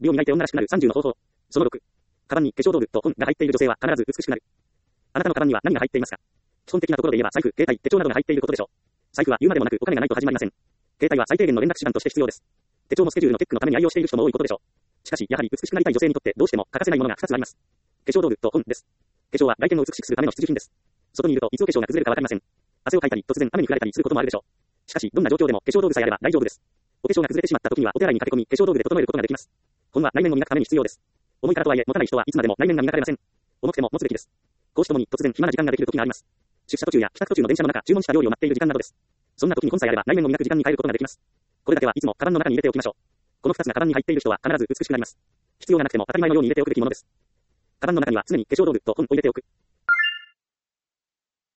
美を磨いて女らしくなる30の方法。その6。カバンに化粧道具と本が入っている女性は必ず美しくなる。あなたのカバンには何が入っていますか？基本的なところで言えば財布、携帯、手帳などが入っていることでしょう。財布は言うまでもなくお金がないと始まりません。携帯は最低限の連絡手段として必要です。手帳もスケジュールのチェックのために愛用している人も多いことでしょう。しかし、やはり美しくなりたい女性にとってどうしても欠かせないものが2つあります。化粧道具と本です。化粧は外見を美しくするための必需品です。外にいるといつお化粧が崩れるかわかりません。汗をかいたり、突然雨に降られたりすることもあるでしょう。しかし、どんな状況でも化粧道具さえあれば大丈夫です。お化粧が崩れてしまった時にはお手洗いに駆け込み、化粧道具で整えることができます。本は内面を磨くために必要です。重いからとはいえ、持たない人はいつまでも内面が磨かれません。重くても持つべきです。講師ともに突然暇な時間ができる時があります。出社途中や帰宅途中の電車の中、注文した料理を待っている時間などです。そんな時に本さえあれば内面を磨く時間に変えることができます。これだけはいつもカバンの中に入れておきましょう。この2つがカバンに入っている人は必ず美しくなります。必要がなくても当たり前のように入れておくべきものです。カバンの中には常に化粧道具と本を入れておく。